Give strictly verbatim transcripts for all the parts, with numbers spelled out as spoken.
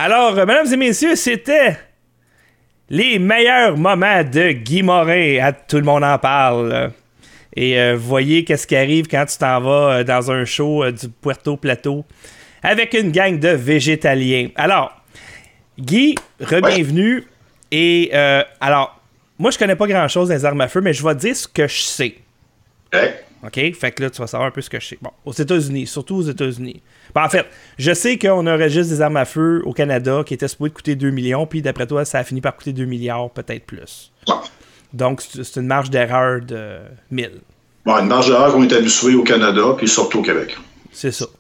Alors, euh, mesdames et messieurs, c'était les meilleurs moments de Guy Morin. À, tout le monde en parle. Et euh, voyez qu'est-ce qui arrive quand tu t'en vas euh, dans un show euh, du Puerto Plateau avec une gang de végétaliens. Alors, Guy, re-bienvenue. Ouais. Et euh, alors, moi, je connais pas grand-chose des armes à feu, mais je vais te dire ce que je sais. Ouais. OK? Fait que là, tu vas savoir un peu ce que je sais. Bon, aux États-Unis, surtout aux États-Unis. Bon, en fait, je sais qu'on a un registre des armes à feu au Canada qui était supposé coûter deux millions, puis d'après toi, ça a fini par coûter deux milliards, peut-être plus. Ouais. Donc, c'est une marge d'erreur de mille. Bon, une marge d'erreur qu'on est habitué au Canada, puis surtout au Québec. C'est ça.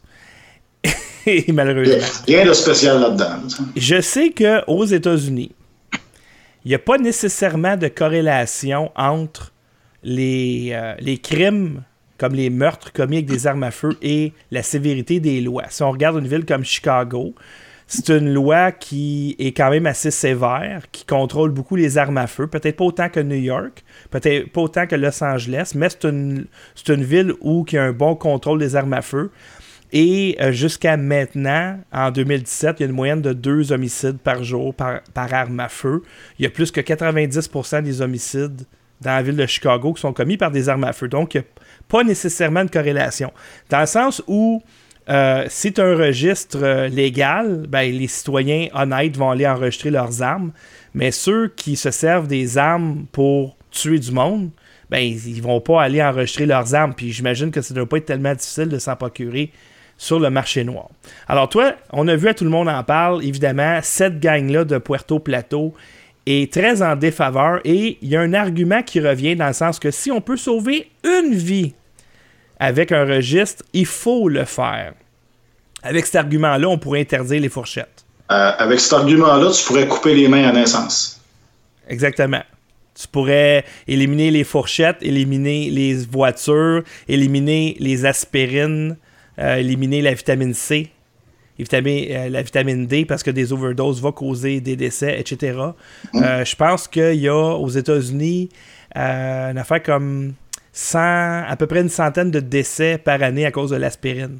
Et malheureusement. Rien de spécial là-dedans. Ça. Je sais qu'aux États-Unis, il n'y a pas nécessairement de corrélation entre les, euh, les crimes comme les meurtres commis avec des armes à feu et la sévérité des lois. Si on regarde une ville comme Chicago, c'est une loi qui est quand même assez sévère, qui contrôle beaucoup les armes à feu. Peut-être pas autant que New York, peut-être pas autant que Los Angeles, mais c'est une, c'est une ville où il y a un bon contrôle des armes à feu. Et euh, jusqu'à maintenant, en deux mille dix-sept, il y a une moyenne de deux homicides par jour par, par arme à feu. Il y a plus que quatre-vingt-dix pour cent des homicides dans la ville de Chicago qui sont commis par des armes à feu. Donc, il n'y a pas nécessairement de corrélation. Dans le sens où Euh, si tu as un registre euh, légal, ben, les citoyens honnêtes vont aller enregistrer leurs armes, mais ceux qui se servent des armes pour tuer du monde, ben, ils vont pas aller enregistrer leurs armes, puis j'imagine que ça ne doit pas être tellement difficile de s'en procurer sur le marché noir. Alors toi, on a vu, à tout le monde en parle, évidemment, cette gang-là de Puerto Plateau est très en défaveur, et il y a un argument qui revient dans le sens que si on peut sauver une vie avec un registre, il faut le faire. Avec cet argument-là, on pourrait interdire les fourchettes. Euh, avec cet argument-là, tu pourrais couper les mains à naissance. Exactement. Tu pourrais éliminer les fourchettes, éliminer les voitures, éliminer les aspirines, euh, éliminer la vitamine C, vitamine, euh, la vitamine D, parce que des overdoses vont causer des décès, et cetera. Mmh. Euh, je pense qu'il y a aux États-Unis euh, une affaire comme cent, à peu près une centaine de décès par année à cause de l'aspirine.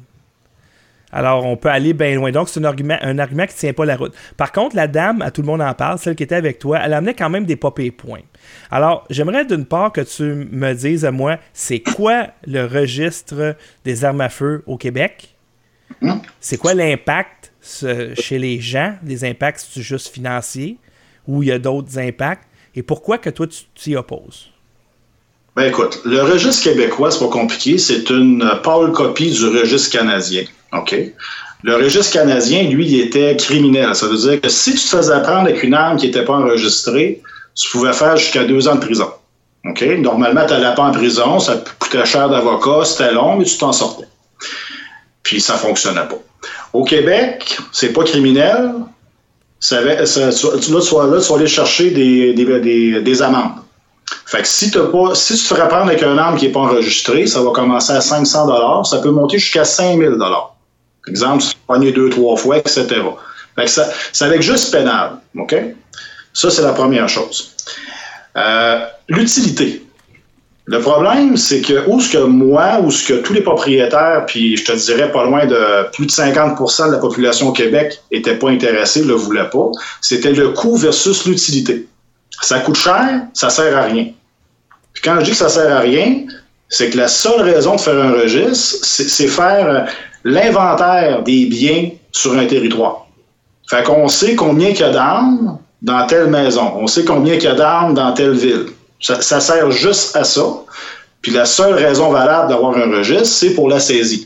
Alors, on peut aller bien loin. Donc, c'est un argument, un argument qui ne tient pas la route. Par contre, la dame, à tout le monde en parle, celle qui était avec toi, elle amenait quand même des pas pires points. Alors, j'aimerais d'une part que tu me dises à moi, c'est quoi le registre des armes à feu au Québec? C'est quoi l'impact ce, chez les gens? Les impacts, c'est juste financiers ou il y a d'autres impacts? Et pourquoi que toi, tu t'y opposes? Ben écoute, le registre québécois, c'est pas compliqué, c'est une pâle copie du registre canadien. OK? Le registre canadien, lui, il était criminel. Ça veut dire que si tu te faisais prendre avec une arme qui n'était pas enregistrée, tu pouvais faire jusqu'à deux ans de prison. OK? Normalement, tu n'allais pas en prison, ça coûtait cher d'avocat, c'était long, mais tu t'en sortais. Puis ça fonctionnait pas. Au Québec, c'est pas criminel. Ça, ça, tu, là, tu vas, là, tu vas aller chercher des, des, des, des amendes. Fait que si, t'as pas, si tu te ferais prendre avec une arme qui n'est pas enregistrée, ça va commencer à cinq cents dollars, ça peut monter jusqu'à cinq mille dollars. Par exemple, si tu pognes deux, trois fois, et cetera. Fait que ça, c'est avec juste pénal. OK? Ça, c'est la première chose. Euh, l'utilité. Le problème, c'est que où ce que moi, où ce que tous les propriétaires, puis je te dirais pas loin de plus de cinquante pour cent de la population au Québec n'étaient pas intéressés, ne le voulaient pas, c'était le coût versus l'utilité. Ça coûte cher, ça sert à rien. Puis quand je dis que ça sert à rien, c'est que la seule raison de faire un registre, c'est, c'est faire l'inventaire des biens sur un territoire. Fait qu'on sait combien il y a d'armes dans telle maison. On sait combien il y a d'armes dans telle ville. Ça, ça sert juste à ça. Puis la seule raison valable d'avoir un registre, c'est pour la saisie.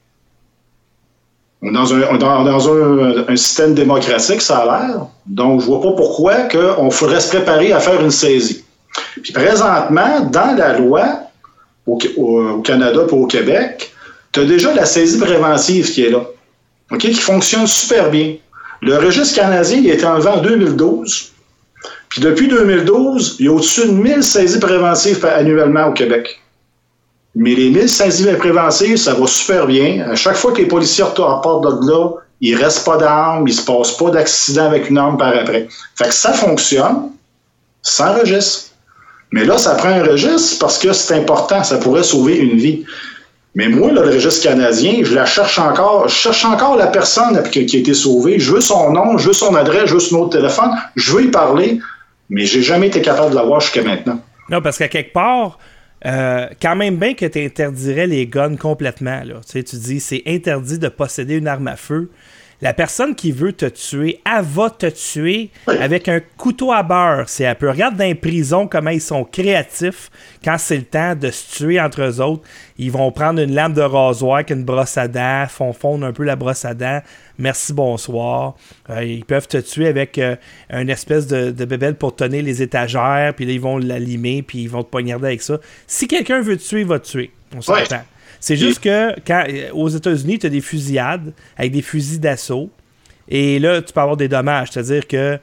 Dans un, dans, dans un, un système démocratique, ça a l'air. Donc, je vois pas pourquoi on faudrait se préparer à faire une saisie. Puis présentement, dans la loi au, au, au Canada et au Québec, tu as déjà la saisie préventive qui est là, okay, qui fonctionne super bien. Le registre canadien il a été enlevé en deux mille douze. Puis depuis deux mille douze, il y a au-dessus de mille saisies préventives annuellement au Québec. Mais les mille saisies préventives, ça va super bien. À chaque fois que les policiers repartent de là, il ne reste pas d'armes, il ne se passe pas d'accident avec une arme par après. Fait que ça fonctionne sans registre. Mais là, ça prend un registre parce que c'est important, ça pourrait sauver une vie. Mais moi, là, le registre canadien, je la cherche encore. Je cherche encore la personne qui a été sauvée. Je veux son nom, je veux son adresse, je veux son numéro de téléphone. Je veux y parler, mais j'ai jamais été capable de l'avoir jusqu'à maintenant. Non, parce qu'à quelque part, euh, quand même bien que tu interdirais les guns complètement. Là. Tu sais, tu dis, c'est interdit de posséder une arme à feu. La personne qui veut te tuer, elle va te tuer oui. avec un couteau à beurre, si elle peut. Regarde dans les prisons comment ils sont créatifs quand c'est le temps de se tuer entre eux autres. Ils vont prendre une lame de rasoir avec une brosse à dents, font fondre un peu la brosse à dents. Merci, bonsoir. Euh, ils peuvent te tuer avec euh, une espèce de, de bébelle pour tenir les étagères, puis là, ils vont la limer, puis ils vont te poignarder avec ça. Si quelqu'un veut te tuer, il va te tuer. On s'entend. Oui. C'est juste que quand, aux États-Unis, tu as des fusillades avec des fusils d'assaut. Et là, tu peux avoir des dommages. C'est-à-dire que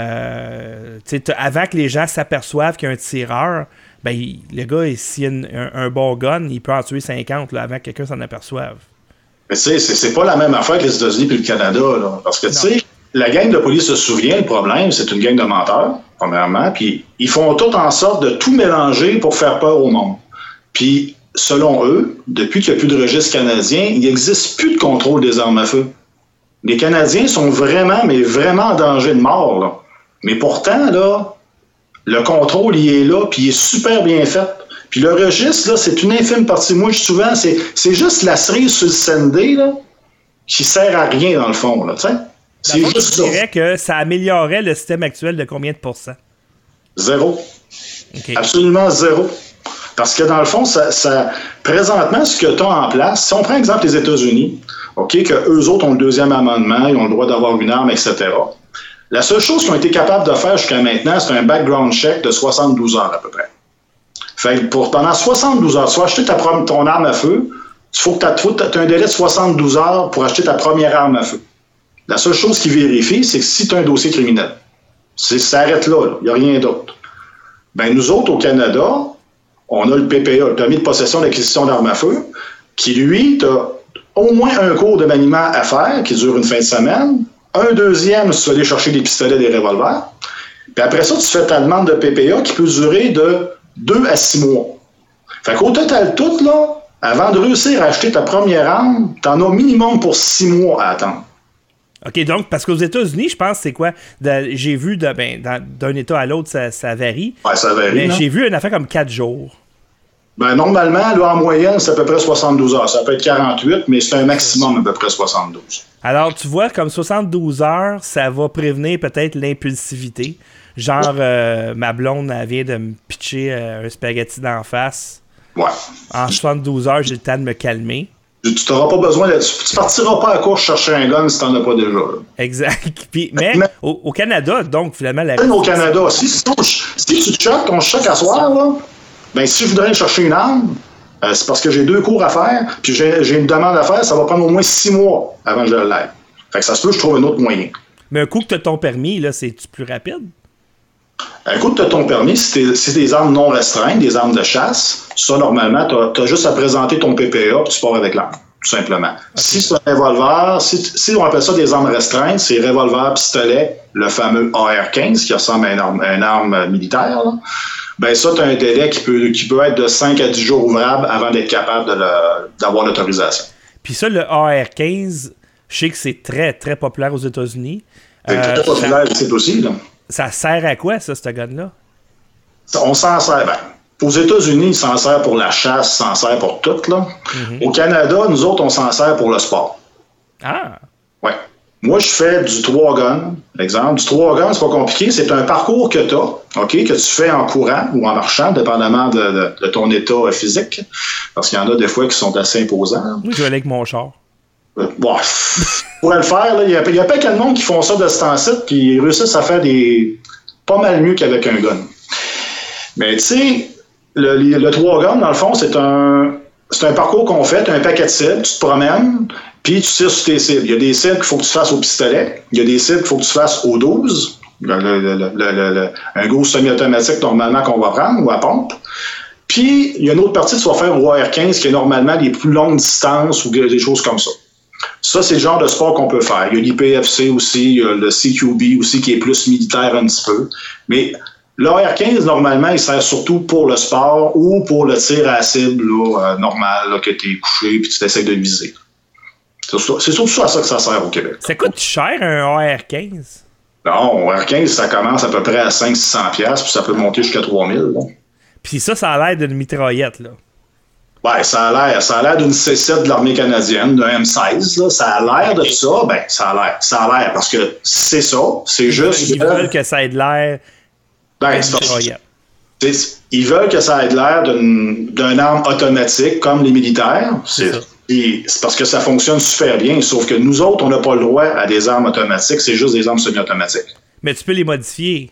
euh, avant que les gens s'aperçoivent qu'il y a un tireur, ben, il, le gars, s'il a une, un, un bon gun, il peut en tuer cinquante là, avant que quelqu'un s'en aperçoive. Mais tu sais, c'est, c'est pas la même affaire que les États-Unis et le Canada. Là, parce que tu sais, la gang de police se souvient, le problème, c'est une gang de menteurs, premièrement. Puis ils font tout en sorte de tout mélanger pour faire peur au monde. Puis selon eux, depuis qu'il n'y a plus de registre canadien, il n'existe plus de contrôle des armes à feu. Les Canadiens sont vraiment, mais vraiment en danger de mort. Là. Mais pourtant, là, le contrôle, il est là, puis il est super bien fait. Puis le registre, là, c'est une infime partie. Moi, je dis souvent, c'est, c'est juste la cerise sur le sundae, là, qui sert à rien, dans le fond. Là, c'est juste ça. Je dirais que ça améliorerait le système actuel de combien de pourcents? Zéro. Okay. Absolument zéro. Parce que dans le fond, ça, ça, présentement, ce que tu as en place, si on prend exemple les États-Unis, OK, qu'eux autres ont le deuxième amendement, ils ont le droit d'avoir une arme, et cetera. La seule chose qu'ils ont été capables de faire jusqu'à maintenant, c'est un background check de soixante-douze heures à peu près. Fait que pour, pendant soixante-douze heures, tu vas acheter ta, ton arme à feu, il faut que tu aies un délai de soixante-douze heures pour acheter ta première arme à feu. La seule chose qu'ils vérifient, c'est que si tu as un dossier criminel, c'est, ça s'arrête là, il n'y a rien d'autre. Ben nous autres, au Canada, on a le P P A, le permis de possession d'acquisition d'armes à feu, qui, lui, tu as au moins un cours de maniement à faire, qui dure une fin de semaine, un deuxième si tu vas aller chercher des pistolets, des revolvers, puis après ça, tu fais ta demande de P P A qui peut durer de deux à six mois. Fait qu'au total, tout, là, avant de réussir à acheter ta première arme, tu en as minimum pour six mois à attendre. OK, donc, parce qu'aux États-Unis, je pense, c'est quoi? De, j'ai vu, de, ben, dans, d'un État à l'autre, ça, ça varie. Ouais, ça varie. Mais non? J'ai vu une affaire comme quatre jours. Ben, normalement, là, en moyenne, c'est à peu près soixante-douze heures. Ça peut être quarante-huit, mais c'est un maximum à peu près soixante-douze. Alors, tu vois, comme soixante-douze heures, ça va prévenir peut-être l'impulsivité. Genre, euh, ma blonde, elle vient de me pitcher euh, un spaghetti d'en face. Ouais. En soixante-douze heures, j'ai le temps de me calmer. Tu n'auras pas besoin de... Tu partiras pas à court chercher un gun si tu n'en as pas déjà. Là. Exact. Puis, mais mais au, au Canada, donc, finalement... La au Canada, si, si, si tu te choques, ton choc à soir, là, ben, si je voudrais chercher une arme, euh, c'est parce que j'ai deux cours à faire, puis j'ai, j'ai une demande à faire, ça va prendre au moins six mois avant que je l'aille. Fait que ça se peut, je trouve un autre moyen. Mais un coup que tu as ton permis, là, c'est-tu plus rapide? Un coup que tu as ton permis, si c'est si des armes non restreintes, des armes de chasse, ça, normalement, tu as juste à présenter ton P P A puis tu pars avec l'arme, tout simplement. Okay. Si c'est un revolver, si, si on appelle ça des armes restreintes, c'est revolver, pistolet, le fameux A R quinze, qui ressemble à une arme, une arme militaire, là. Ben ça, tu as un délai qui peut, qui peut être de cinq à dix jours ouvrables avant d'être capable de le, d'avoir l'autorisation. Puis ça, le A R quinze, je sais que c'est très, très populaire aux États-Unis. C'est euh, très populaire ici aussi, là. Ça sert à quoi, ça, ce gun-là? On s'en sert. Ben, aux États-Unis, ils s'en servent pour la chasse, ils s'en servent pour tout, là. Mm-hmm. Au Canada, nous autres, on s'en sert pour le sport. Ah! Ouais. Moi, je fais du trois gun, exemple. Du trois gun, c'est pas compliqué. C'est un parcours que tu as, OK, que tu fais en courant ou en marchant, dépendamment de, de, de ton état physique. Parce qu'il y en a des fois qui sont assez imposants. Oui, je vais aller avec mon char. Euh, bon, pour le faire, il y a, y a pas qu'un monde qui font ça de ce temps-ci, puis ils réussissent à faire des pas mal mieux qu'avec un gun. Mais tu sais, le, le, le trois gun, dans le fond, c'est un, c'est un parcours qu'on fait, tu as un paquet de cibles, tu te promènes, puis tu tires sur tes cibles. Il y a des cibles qu'il faut que tu fasses au pistolet, il y a des cibles qu'il faut que tu fasses au douze, le, le, le, le, le, le, un gros semi-automatique normalement qu'on va prendre, ou à pompe. Puis, il y a une autre partie que tu vas faire au A R quinze qui est normalement des plus longues distances ou des choses comme ça. Ça, c'est le genre de sport qu'on peut faire. Il y a l'I P F C aussi, il y a le C Q B aussi qui est plus militaire un petit peu. Mais L'A R quinze, normalement, il sert surtout pour le sport ou pour le tir à la cible là, euh, normal, là, que tu es couché et tu essaies de viser. C'est, c'est surtout à ça que ça sert au Québec. Ça coûte cher un A R quinze? Non, un A R quinze, ça commence à peu près à cinq cents à six cents dollars, puis ça peut monter jusqu'à trois mille. Là. Puis ça, ça a l'air d'une mitraillette, là. Ouais, ça a l'air, ça a l'air d'une C sept de l'armée canadienne, d'un M seize, là. Ça a l'air de ça, ben, ça a l'air. Ça a l'air, parce que c'est ça, c'est juste... Ils veulent que ça ait de l'air ben, d'une mitraillette. Ils veulent que ça ait de l'air d'une, d'une arme automatique, comme les militaires. C'est, c'est, c'est parce que ça fonctionne super bien, sauf que nous autres, on n'a pas le droit à des armes automatiques, c'est juste des armes semi-automatiques. Mais tu peux les modifier.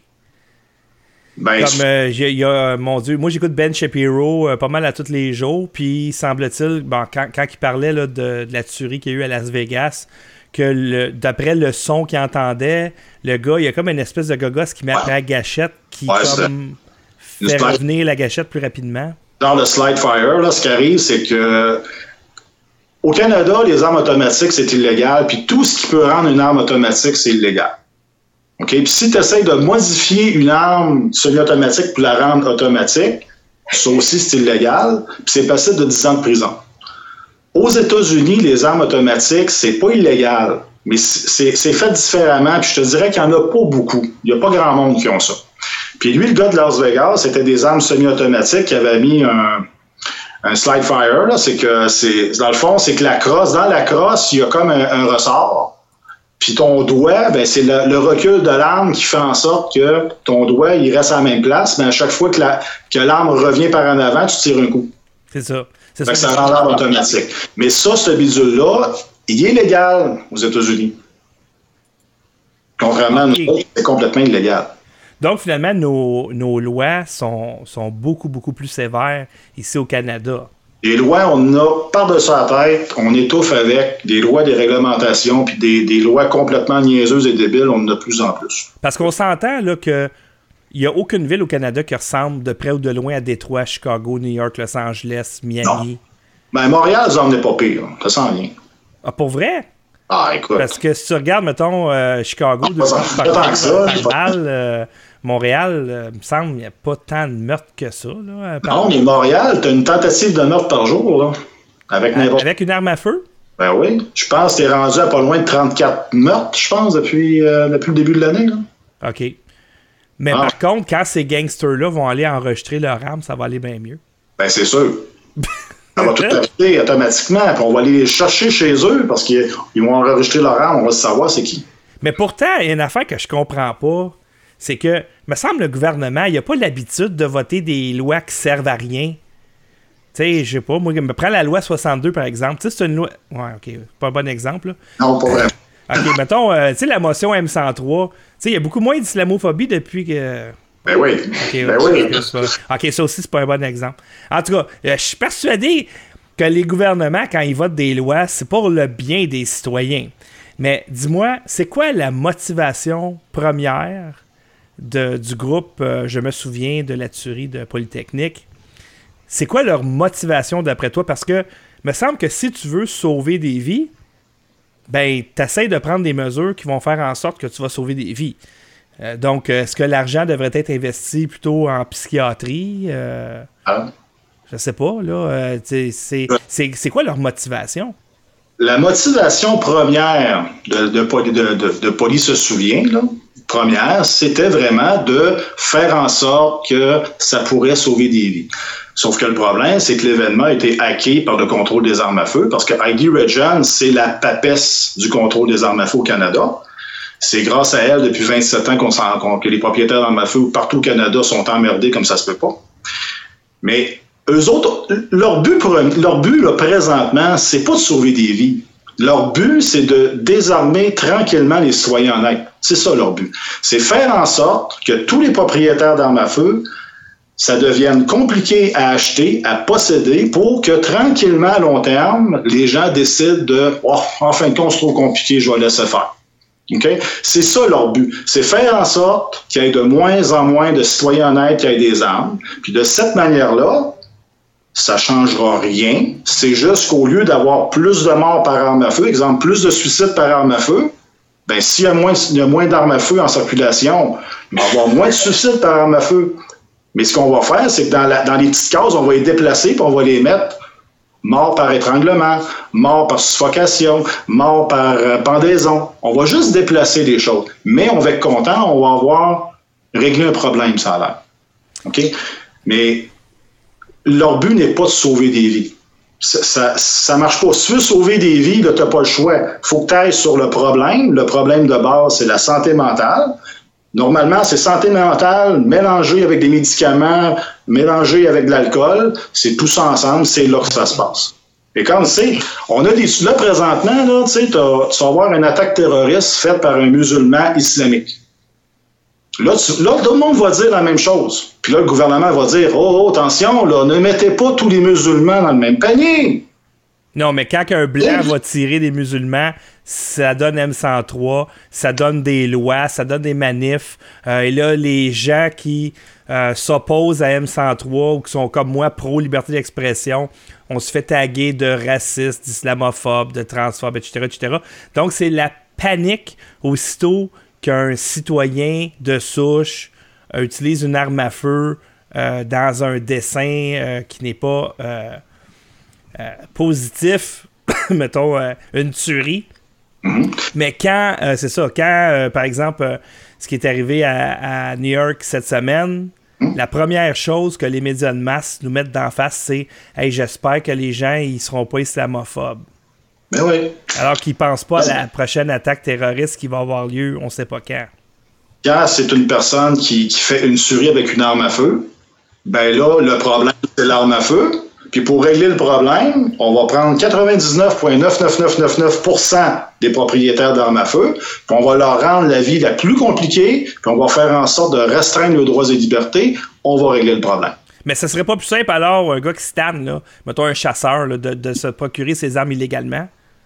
Ben, Comme, euh, il y a, mon Dieu, moi j'écoute Ben Shapiro euh, pas mal à tous les jours, puis semble-t-il, bon, quand, quand il parlait là, de, de la tuerie qu'il y a eu à Las Vegas, que le, d'après le son qu'il entendait, le gars, il y a comme une espèce de gogosse qui met après la gâchette qui ouais, comme, fait slide... revenir la gâchette plus rapidement. Dans le slide fire, là, ce qui arrive, c'est que au Canada, les armes automatiques, c'est illégal, puis tout ce qui peut rendre une arme automatique, c'est illégal. OK? Puis si tu essaies de modifier une arme semi-automatique pour la rendre automatique, ça aussi, c'est illégal, puis c'est passible de dix ans de prison. Aux États-Unis, les armes automatiques, c'est pas illégal, mais c'est, c'est fait différemment, puis je te dirais qu'il n'y en a pas beaucoup. Il n'y a pas grand monde qui ont ça. Puis lui, le gars de Las Vegas, c'était des armes semi-automatiques qui avaient mis un, un slide fire, là. C'est que, c'est, dans le fond, c'est que la crosse, dans la crosse, il y a comme un, un ressort. Puis ton doigt, ben, c'est le, le recul de l'arme qui fait en sorte que ton doigt, il reste à la même place, mais à chaque fois que, la, que l'arme revient par en avant, tu tires un coup. C'est ça. C'est fait ça, que ça rend l'arme automatique. Mais ça, ce bidule-là, il est légal aux États-Unis. Contrairement okay. à nous, c'est complètement illégal. Donc, finalement, nos, nos lois sont, sont beaucoup, beaucoup plus sévères ici au Canada. Les lois, on a par-dessus la tête, on étouffe avec des lois, des réglementations, puis des, des lois complètement niaiseuses et débiles, on en a de plus en plus. Parce qu'on s'entend là, que il n'y a aucune ville au Canada qui ressemble de près ou de loin à Détroit, Chicago, New York, Los Angeles, Miami. Non. Ben, Montréal, ça n'en est pas pire. Ça sent rien. Ah, pour vrai? Ah, écoute. Parce que si tu regardes, mettons, euh, Chicago, ah, pas, pas, pas tant que ça. Mal, euh, Montréal, euh, il me semble qu'il n'y a pas tant de meurtres que ça. Là, non, mais Montréal, tu as une tentative de meurtre par jour, là. Avec, à, avec une arme à feu? Ben oui. Je pense que tu es rendu à pas loin de trente-quatre meurtres, je pense, depuis, euh, depuis le début de l'année. Là. OK. Mais ah. par contre, quand ces gangsters-là vont aller enregistrer leur arme, ça va aller bien mieux. Ben c'est sûr. Ça va tout arrêter automatiquement. Puis on va aller les chercher chez eux parce qu'ils vont enregistrer leur arme. On va savoir c'est qui. Mais pourtant, il y a une affaire que je comprends pas. C'est que, me semble, le gouvernement, il n'a pas l'habitude de voter des lois qui servent à rien. Tu sais, je sais pas, moi, je me prends la loi soixante-deux, par exemple. Tu sais, c'est une loi... Ouais, OK, pas un bon exemple, là. Non, pas vrai. OK, mettons, euh, tu sais, la motion M cent trois, tu sais, il y a beaucoup moins d'islamophobie depuis que... Ben oui, okay, ben okay, oui. Ça, OK, ça aussi, c'est pas un bon exemple. En tout cas, euh, je suis persuadé que les gouvernements, quand ils votent des lois, c'est pour le bien des citoyens. Mais dis-moi, c'est quoi la motivation première de, du groupe, euh, je me souviens, de la tuerie de Polytechnique? C'est quoi leur motivation d'après toi? Parce que, me semble que si tu veux sauver des vies, ben, t'essaies de prendre des mesures qui vont faire en sorte que tu vas sauver des vies. Euh, donc, est-ce que l'argent devrait être investi plutôt en psychiatrie? Euh, ah. Je sais pas, là. Euh, c'est, c'est, c'est, c'est quoi leur motivation? La motivation première de, de, de, de, de Poly se souvient, là, première, c'était vraiment de faire en sorte que ça pourrait sauver des vies. Sauf que le problème, c'est que l'événement a été hacké par le contrôle des armes à feu, parce que Heidi Redjan, c'est la papesse du contrôle des armes à feu au Canada. C'est grâce à elle, depuis vingt-sept ans, qu'on s'en, qu'on, que les propriétaires d'armes à feu partout au Canada sont emmerdés comme ça se peut pas. Mais eux autres, leur but, pour, leur but là, présentement, c'est pas de sauver des vies. Leur but, c'est de désarmer tranquillement les citoyens honnêtes. C'est ça leur but. C'est faire en sorte que tous les propriétaires d'armes à feu, ça devienne compliqué à acheter, à posséder, pour que tranquillement, à long terme, les gens décident de « Oh, en fin de compte, c'est trop compliqué, je vais laisser faire ». Okay? C'est ça leur but. C'est faire en sorte qu'il y ait de moins en moins de citoyens honnêtes qui aient des armes. Puis de cette manière-là, ça ne changera rien. C'est juste qu'au lieu d'avoir plus de morts par arme à feu, exemple, plus de suicides par arme à feu, Ben, s'il y a moins, il y a moins d'armes à feu en circulation, il va y avoir moins de suicides par arme à feu. Mais ce qu'on va faire, c'est que dans, la, dans les petites cases, on va les déplacer puis on va les mettre morts par étranglement, morts par suffocation, morts par euh, pendaison. On va juste déplacer les choses. Mais on va être content, on va avoir réglé un problème, ça a l'air. OK? Mais leur but n'est pas de sauver des vies. Ça ne marche pas. Si tu veux sauver des vies, tu n'as pas le choix. Il faut que tu ailles sur le problème. Le problème de base, c'est la santé mentale. Normalement, c'est santé mentale mélangée avec des médicaments, mélangée avec de l'alcool. C'est tout ça ensemble. C'est là que ça se passe. Et comme tu sais, on a des... Là, présentement, là, tu sais, tu vas avoir une attaque terroriste faite par un musulman islamique. Là, tu, là, tout le monde va dire la même chose. Puis là, le gouvernement va dire « Oh, oh, attention, là, ne mettez pas tous les musulmans dans le même panier. » Non, mais quand un blanc va tirer des musulmans, ça donne M cent trois, ça donne des lois, ça donne des manifs. Euh, et là, les gens qui euh, s'opposent à M cent trois ou qui sont comme moi pro-liberté d'expression, on se fait taguer de racistes, d'islamophobes, de transphobes, et cetera, et cetera. Donc, c'est la panique aussitôt qu'un citoyen de souche euh, utilise une arme à feu euh, dans un dessin euh, qui n'est pas euh, euh, positif, mettons euh, une tuerie. Mm-hmm. Mais quand, euh, c'est ça, quand, euh, par exemple, euh, ce qui est arrivé à, à New York cette semaine, mm-hmm. la première chose que les médias de masse nous mettent d'en face, c'est « Hey, j'espère que les gens ils seront pas islamophobes. » Ben oui. Alors qu'ils ne pensent pas à la prochaine attaque terroriste qui va avoir lieu, on ne sait pas quand. Quand c'est une personne qui, qui fait une tuerie avec une arme à feu, ben là, le problème, c'est l'arme à feu. Puis pour régler le problème, on va prendre quatre-vingt-dix-neuf virgule neuf neuf neuf neuf neuf pour cent des propriétaires d'armes à feu, puis on va leur rendre la vie la plus compliquée, puis on va faire en sorte de restreindre leurs droits et libertés. On va régler le problème. Mais ce serait pas plus simple alors, un gars qui se tanne, là, mettons un chasseur, là, de, de se procurer ses armes illégalement?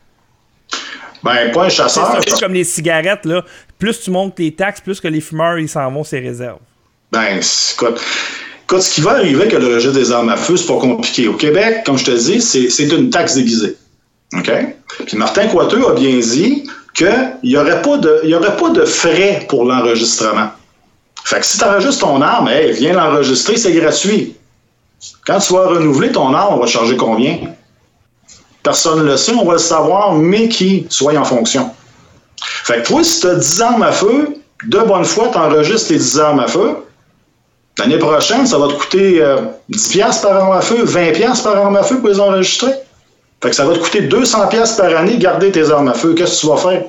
Ben, pas un chasseur. C'est un peu comme les cigarettes, là. Plus tu montes les taxes, plus que les fumeurs, ils s'en vont ces réserves. Ben, écoute, écoute, ce qui va arriver avec le registre des armes à feu, c'est pas compliqué. Au Québec, comme je te dis, c'est, c'est une taxe déguisée. OK? Puis Martin Coiteux a bien dit qu'il n'y aurait pas de, il y aurait pas de frais pour l'enregistrement. Fait que si tu enregistres ton arme, hey, viens l'enregistrer, c'est gratuit. Quand tu vas renouveler ton arme, on va charger combien? Personne ne le sait, on va le savoir, mais qui soit en fonction. Fait que toi, si tu as dix armes à feu, de bonne foi, tu enregistres tes dix armes à feu. L'année prochaine, ça va te coûter euh, dix dollars par arme à feu, vingt dollars par arme à feu pour les enregistrer. Fait que ça va te coûter deux cents dollars par année garder tes armes à feu. Qu'est-ce que tu vas faire?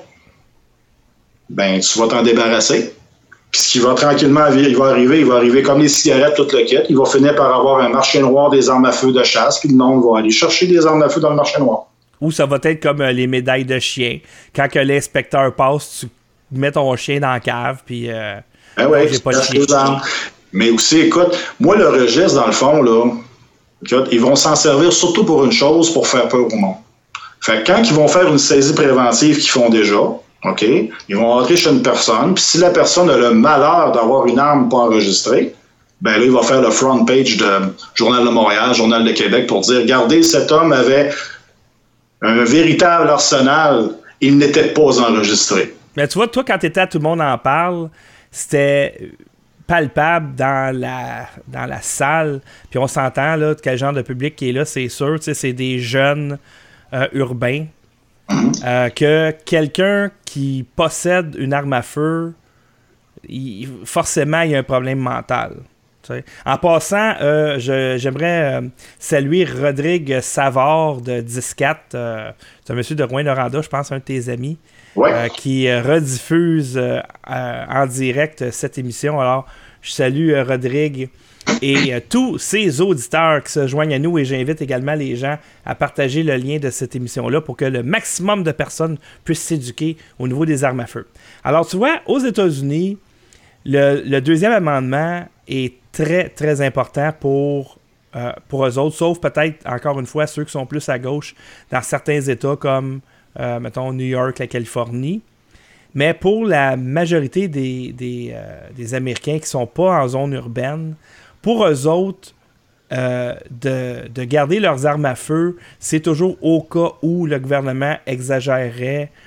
Ben, tu vas t'en débarrasser. Puis ce qui va tranquillement il va arriver, il va arriver comme les cigarettes, tout le kit. Il va finir par avoir un marché noir des armes à feu de chasse, puis le monde va aller chercher des armes à feu dans le marché noir. Ou ça va être comme euh, les médailles de chien. Quand que l'inspecteur passe, tu mets ton chien dans la cave, puis euh, ben ouais, j'ai pas de chien. Mais aussi, écoute, moi, le registre, dans le fond, là, écoute, ils vont s'en servir surtout pour une chose, pour faire peur au monde. Fait que quand ils vont faire une saisie préventive qu'ils font déjà, OK? Ils vont entrer chez une personne, puis si la personne a le malheur d'avoir une arme pas enregistrée, ben là, il va faire le front page de Journal de Montréal, Journal de Québec pour dire, regardez, cet homme avait un véritable arsenal, il n'était pas enregistré. Mais tu vois, toi, quand tu étais à Tout le monde en parle, c'était palpable dans la, dans la salle, puis on s'entend, là, quel genre de public qui est là, c'est sûr, tu sais, c'est des jeunes euh, urbains. Euh, que quelqu'un qui possède une arme à feu, il, forcément, il y a un problème mental. T'sais. En passant, euh, je, j'aimerais euh, saluer Rodrigue Savard de dix quatre. Euh, c'est un monsieur de Rouyn-Noranda, je pense, un de tes amis, ouais. euh, qui euh, rediffuse euh, euh, en direct cette émission. Alors, je salue euh, Rodrigue et euh, tous ces auditeurs qui se joignent à nous, et j'invite également les gens à partager le lien de cette émission-là pour que le maximum de personnes puissent s'éduquer au niveau des armes à feu. Alors, tu vois, aux États-Unis, le, le deuxième amendement est très, très important pour, euh, pour eux autres, sauf peut-être, encore une fois, ceux qui sont plus à gauche dans certains États comme, euh, mettons, New York, la Californie. Mais pour la majorité des, des, euh, des Américains qui ne sont pas en zone urbaine, pour eux autres, euh, de, de garder leurs armes à feu, c'est toujours au cas où le gouvernement exagérerait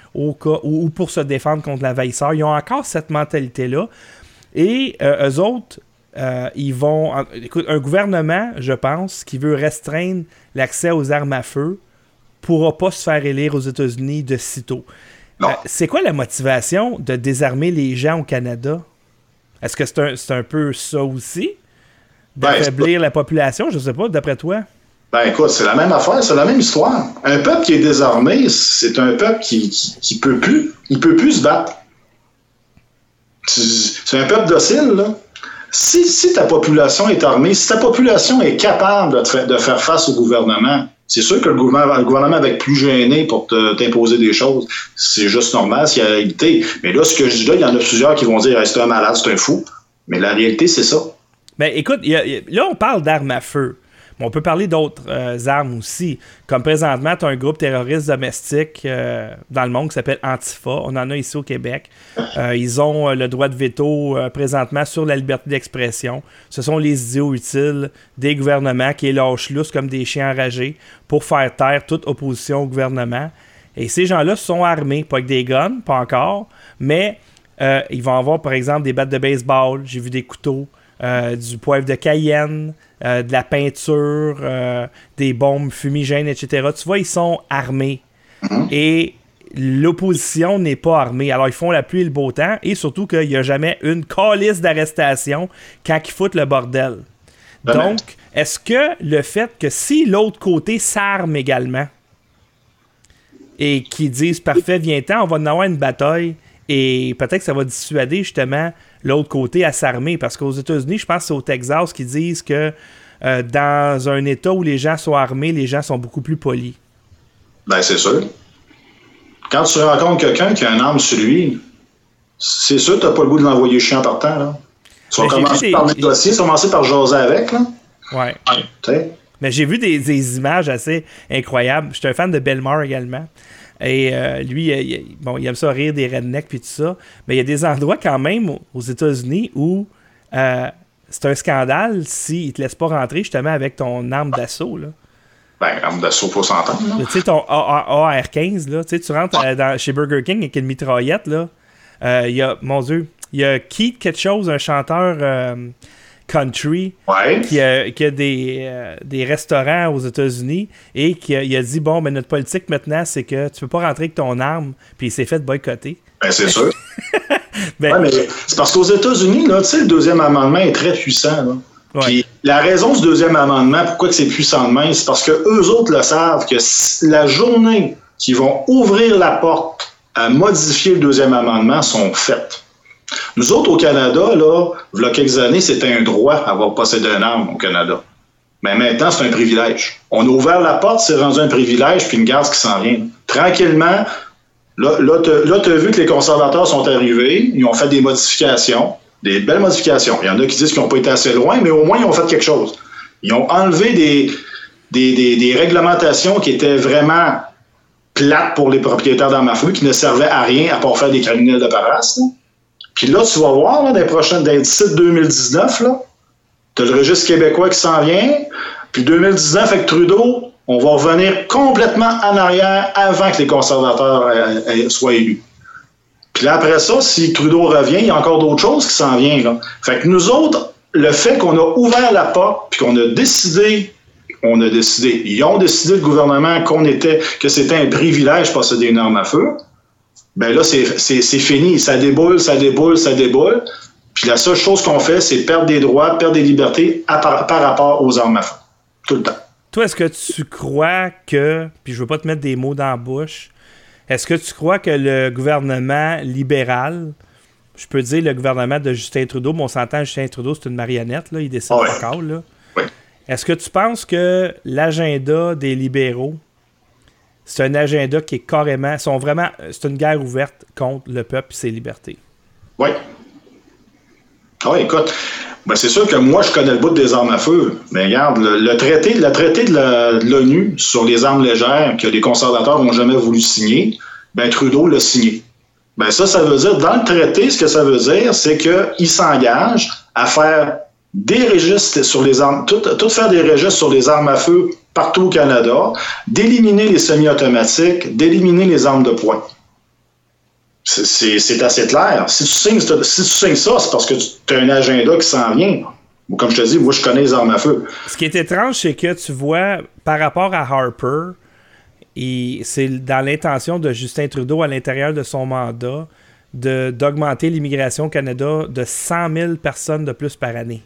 au cas, ou, ou pour se défendre contre l'envahisseur. Ils ont encore cette mentalité-là. Et euh, eux autres, euh, ils vont... En, écoute, un gouvernement, je pense, qui veut restreindre l'accès aux armes à feu pourra pas se faire élire aux États-Unis de sitôt. Euh, c'est quoi la motivation de désarmer les gens au Canada? Est-ce que c'est un, c'est un peu ça aussi? D'affaiblir ben, la population? Je sais pas, d'après toi? Ben écoute, c'est la même affaire, c'est la même histoire. Un peuple qui est désarmé, c'est un peuple qui, qui, qui peut plus, il peut plus se battre. C'est un peuple docile, là. Si, si ta population est armée, si ta population est capable de, tra- de faire face au gouvernement, c'est sûr que le gouvernement, le gouvernement va être plus gêné pour te, t'imposer des choses. C'est juste normal, c'est la réalité. Mais là, ce que je dis là, il y en a plusieurs qui vont dire hey, c'est un malade, c'est un fou. Mais la réalité, c'est ça. Ben écoute, y a, y a, là, on parle d'armes à feu. Mais on peut parler d'autres euh, armes aussi. Comme présentement, tu as un groupe terroriste domestique euh, dans le monde qui s'appelle Antifa. On en a ici au Québec. Euh, ils ont euh, le droit de veto euh, présentement sur la liberté d'expression. Ce sont les idiots utiles des gouvernements qui lâchent lousse comme des chiens enragés pour faire taire toute opposition au gouvernement. Et ces gens-là sont armés, pas avec des guns, pas encore, mais euh, ils vont avoir, par exemple, des battes de baseball. J'ai vu des couteaux. Euh, du poivre de Cayenne, euh, de la peinture, euh, des bombes fumigènes, et cetera. Tu vois, ils sont armés. Mm-hmm. Et l'opposition n'est pas armée. Alors, ils font la pluie et le beau temps. Et surtout qu'il n'y a jamais une calice d'arrestation quand ils foutent le bordel. Ben Donc, est-ce que le fait que si l'autre côté s'arme également et qu'ils disent « Parfait, viens-t'en, on va en avoir une bataille », et peut-être que ça va dissuader justement l'autre côté à s'armer. Parce qu'aux États-Unis, je pense que c'est au Texas qui disent que euh, dans un État où les gens sont armés, les gens sont beaucoup plus polis. Ben, c'est sûr. Quand tu rencontres quelqu'un qui a une arme sur lui, c'est sûr que tu n'as pas le goût de l'envoyer chiant par temps. Là. Tu vas ben, commencer des... par négocier, tu vas commencer par jaser avec. Là. Ouais. ouais. Mais j'ai vu des, des images assez incroyables. Je suis un fan de Belmar également. Et euh, lui, il, bon, il aime ça rire des rednecks puis tout ça. Mais il y a des endroits quand même aux États-Unis où euh, c'est un scandale s'ils ne te laissent pas rentrer justement avec ton arme d'assaut. Là. Ben, arme d'assaut, faut s'entendre. Tu sais, ton A R quinze, là, tu rentres euh, dans, chez Burger King avec une mitraillette. Là. Euh, il y a, mon Dieu, il y a Keith quelque chose, un chanteur euh, country ouais. qui a, qui a des, euh, des restaurants aux États-Unis et qui a, il a dit bon, ben notre politique maintenant, c'est que tu peux pas rentrer avec ton arme, puis il s'est fait boycotter. Ben, c'est sûr. ben, ouais, mais c'est parce qu'aux États-Unis, là, tu sais, le deuxième amendement est très puissant. Là. Ouais. Puis la raison du deuxième amendement, pourquoi que c'est puissant de même, c'est parce que eux autres le savent que la journée qu'ils vont ouvrir la porte à modifier le deuxième amendement sont faites. Nous autres, au Canada, là, il y a quelques années, c'était un droit d'avoir possédé une arme au Canada. Mais maintenant, c'est un privilège. On a ouvert la porte, c'est rendu un privilège, puis une garde qui s'en vient. Tranquillement, là, là, tu as vu que les conservateurs sont arrivés, ils ont fait des modifications, des belles modifications. Il y en a qui disent qu'ils n'ont pas été assez loin, mais au moins, ils ont fait quelque chose. Ils ont enlevé des, des, des, des réglementations qui étaient vraiment plates pour les propriétaires d'armes à feu, qui ne servaient à rien à part faire des criminels de parasse, là. Puis là, tu vas voir, là, dans les prochaines, dans d'ici deux mille dix-neuf, là, tu as le registre québécois qui s'en vient. Puis deux mille dix-neuf, avec Trudeau, on va revenir complètement en arrière avant que les conservateurs euh, euh, soient élus. Puis là, après ça, si Trudeau revient, il y a encore d'autres choses qui s'en viennent. Là. Fait que nous autres, le fait qu'on a ouvert la porte, puis qu'on a décidé, on a décidé, ils ont décidé, le gouvernement, qu'on était, que c'était un privilège de posséder une arme à feu, ben là, c'est, c'est, c'est fini. Ça déboule, ça déboule, ça déboule. Puis la seule chose qu'on fait, c'est perdre des droits, perdre des libertés à par, par rapport aux armes à feu. Tout le temps. Toi, est-ce que tu crois que, puis je veux pas te mettre des mots dans la bouche, est-ce que tu crois que le gouvernement libéral, je peux dire le gouvernement de Justin Trudeau, mais on s'entend, Justin Trudeau, c'est une marionnette, là, il décide ouais. encore, là. Oui. Est-ce que tu penses que l'agenda des libéraux, c'est un agenda qui est carrément... Sont vraiment, c'est une guerre ouverte contre le peuple et ses libertés? Oui. Ah oui, écoute, ben c'est sûr que moi, je connais le bout des armes à feu. Mais regarde, le, le traité, le traité de, la, de l'ONU sur les armes légères que les conservateurs n'ont jamais voulu signer, ben Trudeau l'a signé. Ben ça, ça veut dire, dans le traité, ce que ça veut dire, c'est qu'il s'engage à faire des registres sur les armes, tout, tout faire des registres sur les armes à feu partout au Canada, d'éliminer les semi-automatiques, d'éliminer les armes de poing. C'est, c'est, c'est assez clair. Si tu signes, si tu signes ça, c'est parce que tu as un agenda qui s'en vient. Comme je te dis, moi, je connais les armes à feu. Ce qui est étrange, c'est que tu vois, par rapport à Harper, et c'est dans l'intention de Justin Trudeau, à l'intérieur de son mandat, de, d'augmenter l'immigration au Canada de cent mille personnes de plus par année.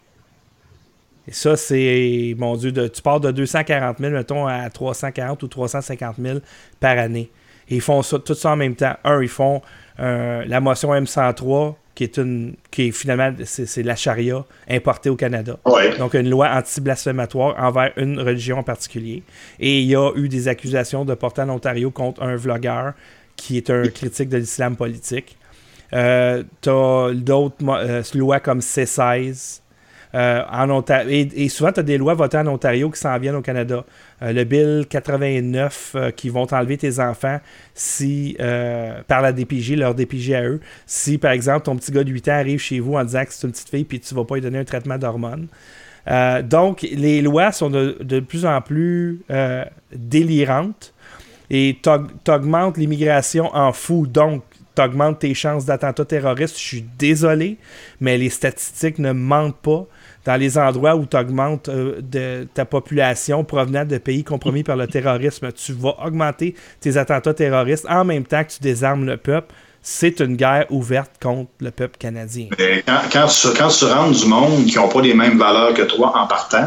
Et ça, c'est, mon Dieu, de, tu pars de deux cent quarante mille, mettons, à trois cent quarante ou trois cent cinquante mille par année. Et ils font ça, tout ça en même temps. Un, ils font euh, la motion M cent trois, qui est une qui est finalement, c'est, c'est la charia importée au Canada. Ouais. Donc, une loi anti-blasphématoire envers une religion en particulier. Et il y a eu des accusations de porter en Ontario contre un vlogueur qui est un critique de l'islam politique. Euh, t'as d'autres euh, lois comme C seize. Euh, en Ontario, et, et souvent, tu as des lois votées en Ontario qui s'en viennent au Canada. Euh, le Bill quatre-vingt-neuf euh, qui vont t'enlever tes enfants si euh, par la D P J, leur D P J à eux, si par exemple ton petit gars de huit ans arrive chez vous en disant que c'est une petite fille puis tu vas pas lui donner un traitement d'hormones. Euh, donc, les lois sont de, de plus en plus euh, délirantes et tu augmentes l'immigration en fou. Donc, tu augmentes tes chances d'attentats terroristes. Je suis désolé, mais les statistiques ne mentent pas. Dans les endroits où tu augmentes euh, de, ta population provenant de pays compromis par le terrorisme, tu vas augmenter tes attentats terroristes en même temps que tu désarmes le peuple. C'est une guerre ouverte contre le peuple canadien. Mais quand, quand, tu, quand tu rentres du monde qui n'ont pas les mêmes valeurs que toi en partant,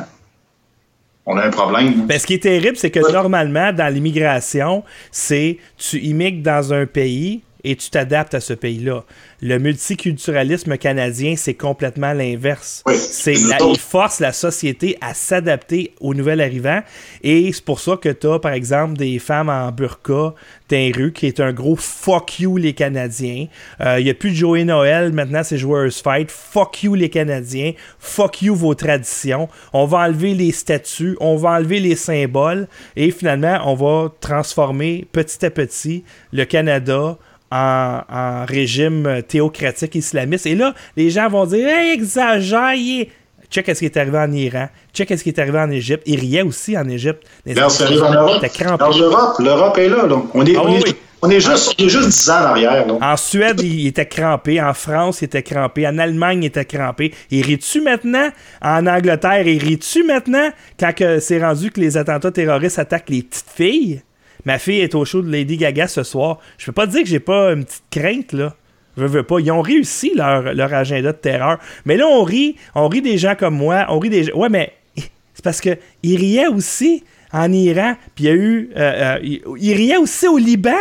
on a un problème. Ben, ce qui est terrible, c'est que ouais. normalement, dans l'immigration, c'est tu immigres dans un pays et tu t'adaptes à ce pays-là. Le multiculturalisme canadien, c'est complètement l'inverse. Oui. C'est la, il force la société à s'adapter aux nouveaux arrivants. Et c'est pour ça que tu as, par exemple, des femmes en burqa dans les rues qui est un gros « fuck you les Canadiens ». Il euh, n'y a plus de Joey Noël, maintenant c'est Joueurs Fight. « Fuck you les Canadiens »,« Fuck you vos traditions ». On va enlever les statues, on va enlever les symboles et finalement, on va transformer petit à petit le Canada En, en régime théocratique islamiste. Et là, les gens vont dire hey, « exagère, est... check ce qui est arrivé en Iran, check ce qui est arrivé en Égypte. » Il riait aussi en Égypte. Là, ça arrive en Europe. Dans l'Europe, l'Europe est là. là. On, est, ah, on, oui. est, on, est juste, on est juste dix ans en arrière. Là. En Suède, il était crampé. En France, il était crampé. En Allemagne, il était crampé. Il rit-tu maintenant? En Angleterre, il rit-tu maintenant? Quand que c'est rendu que les attentats terroristes attaquent les petites filles? Ma fille est au show de Lady Gaga ce soir. Je peux pas te dire que j'ai pas une petite crainte, là. Je veux pas. Ils ont réussi leur, leur agenda de terreur. Mais là, on rit. On rit des gens comme moi. On rit des gens... Ouais, mais c'est parce que ils riaient aussi en Iran. Puis il y a eu... Euh, euh, ils riaient aussi au Liban.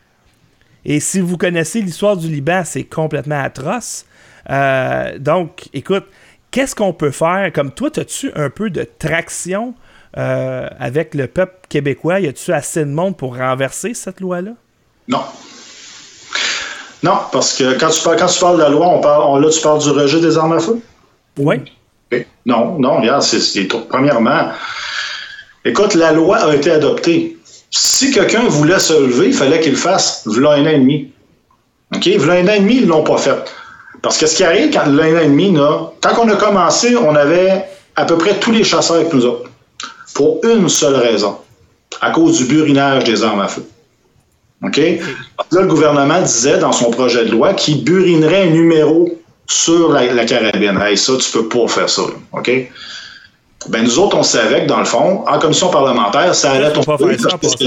Et si vous connaissez l'histoire du Liban, c'est complètement atroce. Euh, donc, écoute, qu'est-ce qu'on peut faire? Comme toi, as-tu un peu de traction Euh, avec le peuple québécois? Y a-tu assez de monde pour renverser cette loi-là? Non. Non, parce que quand tu parles, quand tu parles de la loi, on parle, on, là, tu parles du rejet des armes à feu? Oui. Okay. Non, non, regarde, c'est, c'est, premièrement, écoute, la loi a été adoptée. Si quelqu'un voulait se lever, il fallait qu'il le fasse v'là un an et demi. OK? V'là un an et demi, ils ne l'ont pas fait. Parce que ce qui arrive, quand l'un an et demi, là, quand on a commencé, on avait à peu près tous les chasseurs avec nous autres. Pour une seule raison, à cause du burinage des armes à feu. OK? Là, le gouvernement disait dans son projet de loi qu'il burinerait un numéro sur la, la carabine. Hey, ça, tu peux pas faire ça. Là. OK? Ben, nous autres, on savait que dans le fond, en commission parlementaire, ça allait tomber.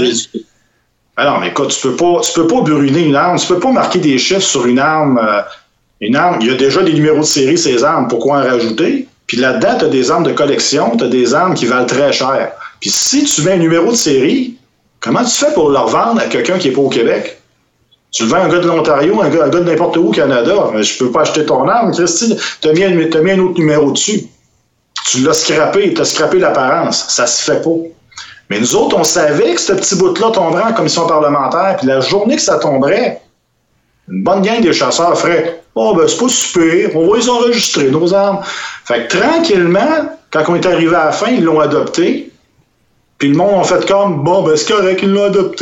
Alors, mais écoute, tu peux pas, tu peux pas buriner une arme, tu peux pas marquer des chiffres sur une arme. Euh, une arme, il y a déjà des numéros de série, ces armes. Pourquoi en rajouter? Puis là-dedans, tu as des armes de collection, tu as des armes qui valent très cher. Puis si tu mets un numéro de série, comment tu fais pour le revendre à quelqu'un qui n'est pas au Québec? Tu le vends à un gars de l'Ontario, un gars, un gars de n'importe où au Canada. Mais je peux pas acheter ton arme, Christy. Tu as mis, un, t'as mis un autre numéro dessus. Tu l'as scrappé, tu as scrappé l'apparence. Ça se fait pas. Mais nous autres, on savait que ce petit bout-là tomberait en commission parlementaire. Puis la journée que ça tomberait, une bonne gang des chasseurs ferait « Oh, ben, c'est pas super, on va les enregistrer, nos armes. » Fait que tranquillement, quand on est arrivé à la fin, ils l'ont adopté. Puis le monde a fait comme « Bon, ben, c'est correct, ils l'ont adopté. »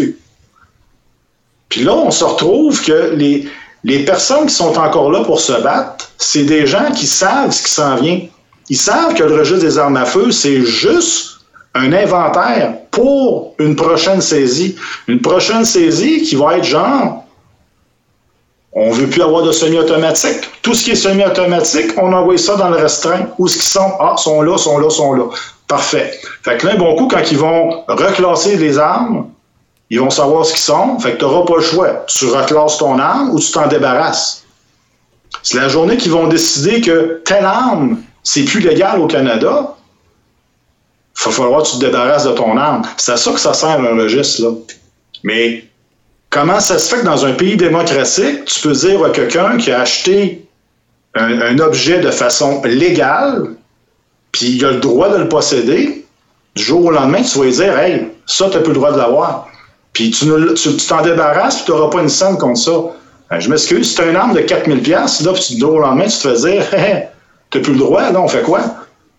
Puis là, on se retrouve que les, les personnes qui sont encore là pour se battre, c'est des gens qui savent ce qui s'en vient. Ils savent que le registre des armes à feu, c'est juste un inventaire pour une prochaine saisie. Une prochaine saisie qui va être genre On ne veut plus avoir de semi-automatique. Tout ce qui est semi-automatique, on envoie ça dans le restreint. Où est-ce qu'ils sont? Ah, sont là, sont là, sont là. Parfait. Fait que là, un bon coup, quand ils vont reclasser les armes, ils vont savoir ce qu'ils sont. Fait que tu n'auras pas le choix. Tu reclasses ton arme ou tu t'en débarrasses. C'est la journée qu'ils vont décider que telle arme, c'est plus légal au Canada. Il va falloir que tu te débarrasses de ton arme. C'est à ça que ça sert un registre, là. Mais comment ça se fait que dans un pays démocratique, tu peux dire à quelqu'un qui a acheté un, un objet de façon légale, puis il a le droit de le posséder, du jour au lendemain, tu vas lui dire « Hey, ça, tu n'as plus le droit de l'avoir. » Puis tu, tu, tu t'en débarrasses, puis tu n'auras pas une scène contre ça. Ben, je m'excuse, si tu as une arme de quatre mille dollars, là, puis du jour au lendemain, tu te fais dire hey, « Tu n'as plus le droit, là, on fait quoi? »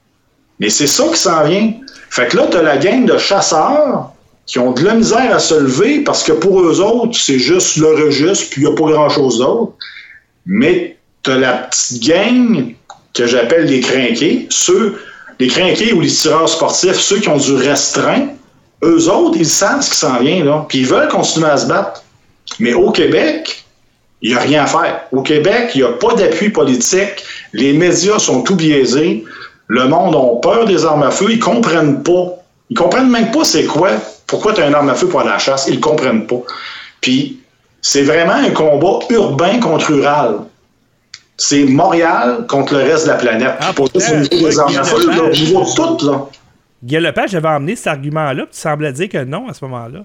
Mais c'est ça qui s'en vient. Fait que là, tu as la gang de chasseurs qui ont de la misère à se lever parce que pour eux autres, c'est juste le registre, puis il n'y a pas grand-chose d'autre. Mais tu as la petite gang que j'appelle les crinqués, ceux, les crinqués ou les tireurs sportifs, ceux qui ont du restreint, eux autres, ils savent ce qui s'en vient, là, puis ils veulent continuer à se battre. Mais au Québec, il n'y a rien à faire. Au Québec, il n'y a pas d'appui politique, les médias sont tout biaisés, le monde a peur des armes à feu, ils ne comprennent pas. Ils ne comprennent même pas c'est quoi. Pourquoi tu as une arme à feu pour aller à la chasse? Ils ne le comprennent pas. Puis, c'est vraiment un combat urbain contre rural. C'est Montréal contre le reste de la planète. Ah, pour ça, c'est au niveau des armes à feu, au niveau de tout, là. Guy Lepage avait emmené cet argument-là, puis tu semblais dire que non à ce moment-là.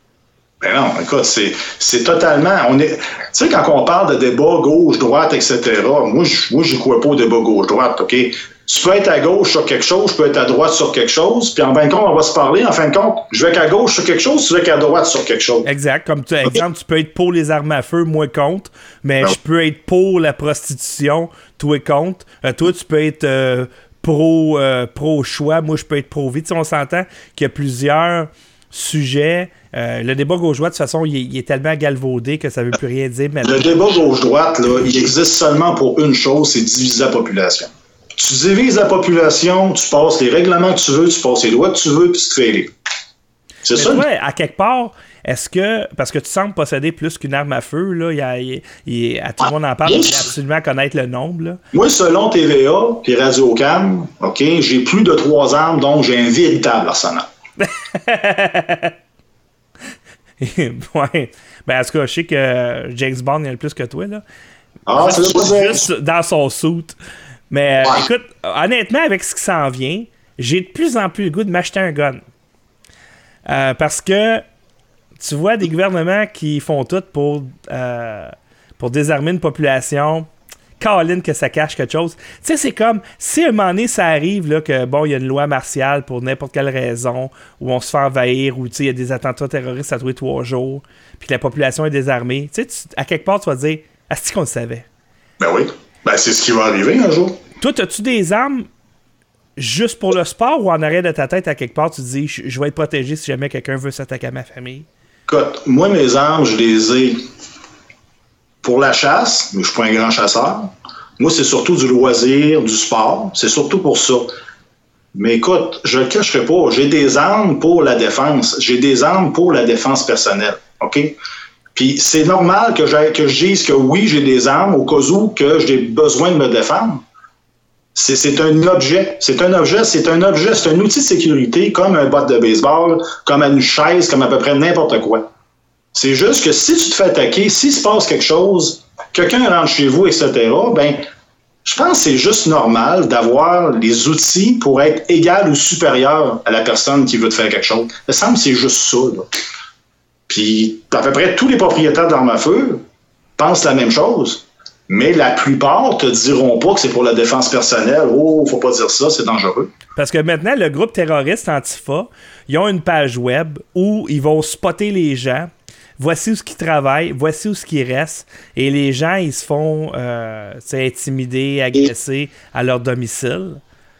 Ben non, écoute, c'est, c'est totalement... On est, tu sais, quand on parle de débat gauche-droite, et cetera, moi, je moi, j'y crois pas au débat gauche-droite, OK? Tu peux être à gauche sur quelque chose, je peux être à droite sur quelque chose, puis en fin de compte, on va se parler. En fin de compte, je vais être à gauche sur quelque chose, tu veux être à droite sur quelque chose. Exact. Comme tu, exemple, tu peux être pour les armes à feu, moi contre, mais non. Je peux être pour la prostitution, toi contre. Euh, toi, tu peux être euh, pro, euh, pro-choix, moi, je peux être pro-vie. Tu sais, on s'entend qu'il y a plusieurs sujets. Euh, le débat gauche-droite, de toute façon, il est, il est tellement galvaudé que ça ne veut plus rien dire. Maintenant. Le débat gauche-droite, là, il existe seulement pour une chose, c'est diviser la population. Tu divises la population, tu passes les règlements que tu veux, tu passes les lois que tu veux, puis tu te fais élire. C'est mais ça? Ouais, à quelque part, est-ce que, parce que tu sembles posséder plus qu'une arme à feu, là, il y a, il, il, à tout le monde en parle, il faut absolument connaître le nombre. Là. Moi, selon T V A et Radio-Can, OK, j'ai plus de trois armes, donc j'ai un véritable arsenal. Ouais. Ben, en tout cas, je sais que James Bond, il y en a plus que toi, là. Ah, juste, c'est ça. Juste dans son suit. Mais ouais. Écoute, honnêtement, avec ce qui s'en vient, j'ai de plus en plus le goût de m'acheter un gun. Euh, parce que tu vois des gouvernements qui font tout pour, euh, pour désarmer une population. Caroline que ça cache quelque chose. Tu sais, c'est comme si à un moment donné, ça arrive là, que bon, il y a une loi martiale pour n'importe quelle raison, où on se fait envahir, où il y a des attentats terroristes à tous les trois jours, puis que la population est désarmée. Tu sais, à quelque part, tu vas te dire, est-ce qu'on le savait? Ben oui. Ben, c'est ce qui va arriver un jour. Toi, as-tu des armes juste pour le sport ou en arrière de ta tête, à quelque part, tu te dis, je vais être protégé si jamais quelqu'un veut s'attaquer à ma famille? Écoute, moi, mes armes, je les ai pour la chasse, mais je suis pas un grand chasseur. Moi, c'est surtout du loisir, du sport. C'est surtout pour ça. Mais écoute, je ne le cacherai pas. J'ai des armes pour la défense. J'ai des armes pour la défense personnelle. OK? Puis c'est normal que, j'ai, que je dise que oui, j'ai des armes au cas où que j'ai besoin de me défendre. C'est, c'est un objet. C'est un objet, c'est un objet, c'est un outil de sécurité comme un bot de baseball, comme une chaise, comme à peu près n'importe quoi. C'est juste que si tu te fais attaquer, s'il se passe quelque chose, quelqu'un rentre chez vous, et cetera, ben, je pense que c'est juste normal d'avoir les outils pour être égal ou supérieur à la personne qui veut te faire quelque chose. Il me semble que c'est juste ça, là. Puis, à peu près tous les propriétaires d'armes à feu pensent la même chose, mais la plupart te diront pas que c'est pour la défense personnelle. Oh, faut pas dire ça, c'est dangereux. Parce que maintenant, le groupe terroriste Antifa, ils ont une page web où ils vont spotter les gens. Voici où ils travaillent, voici où ils restent. Et les gens, ils se font euh, intimider, agresser à leur domicile.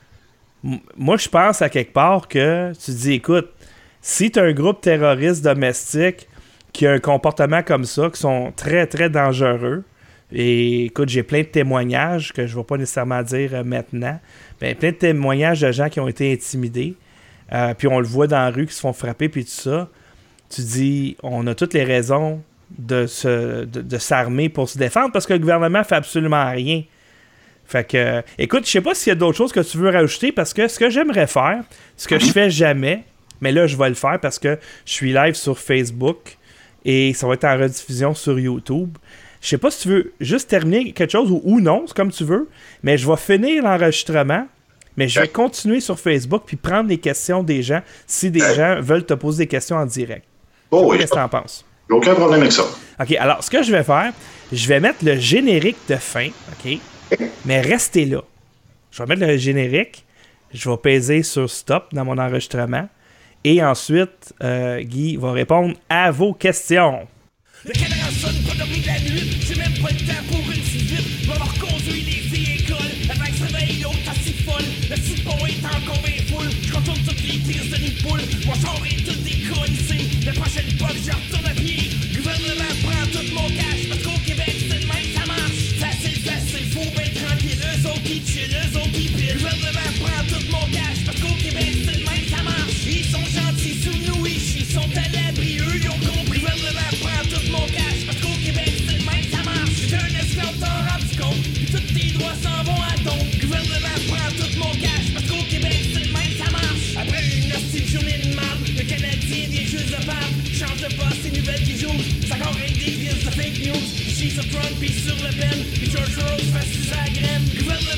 M- moi, je pense à quelque part que tu te dis, écoute, si tu as un groupe terroriste domestique qui a un comportement comme ça, qui sont très, très dangereux, et écoute, j'ai plein de témoignages que je ne vais pas nécessairement dire euh, maintenant, mais plein de témoignages de gens qui ont été intimidés, euh, puis on le voit dans la rue, qui se font frapper, puis tout ça. Tu dis, on a toutes les raisons de, se, de, de s'armer pour se défendre parce que le gouvernement fait absolument rien. Fait que, euh, écoute, je sais pas s'il y a d'autres choses que tu veux rajouter parce que ce que j'aimerais faire, ce que je fais jamais, mais là, je vais le faire parce que je suis live sur Facebook et ça va être en rediffusion sur YouTube. Je sais pas si tu veux juste terminer quelque chose ou, ou non, c'est comme tu veux, mais je vais finir l'enregistrement, mais je vais continuer sur Facebook puis prendre les questions des gens si des gens veulent te poser des questions en direct. Oh oui. Qu'est-ce que tu en penses? Aucun problème avec ça. OK, alors, ce que je vais faire, je vais mettre le générique de fin, OK? Mais restez là. Je vais mettre le générique, je vais peser sur stop dans mon enregistrement, et ensuite, euh, Guy va répondre à vos questions. Le cadran sonne pas dormi de la nuit, j'ai même pas le temps pour une visite. Va avoir conduit les filles écoles, avant que se réveille l'autre assis folle. Le cipon est encore bien full, je retourne toutes les tirs de nid de poule. Mon char est tout décollissé, la prochaine fois je retourne à pied. Le gouvernement prend tout mon cash, parce qu'au Québec c'est le même, ça marche. Facile, facile, faut bien tranquille, eux autres qui chill, eux autres qui pile. Le gouvernement prend tout mon cash, parce qu'au Québec c'est le même, ça marche. Ils sont gentils sous nous, ils sont à l'abri, eux ils ont compris. Le gouvernement prend tout mon cash, parce qu'au Québec c'est le même, ça marche. J'ai un esclave, t'en rends du compte, puis tous tes droits s'en vont à ton. Le gouvernement prend tout mon cash, parce qu'au Québec c'est le même, ça marche. Après une hostile journée de marde, le Canadien vient juste de perdre. Change de poste, c'est nouvelles qui jouent, ça encore avec des vis de fake news. She's a front, puis sur le pen, puis George Rose fascise à la graine.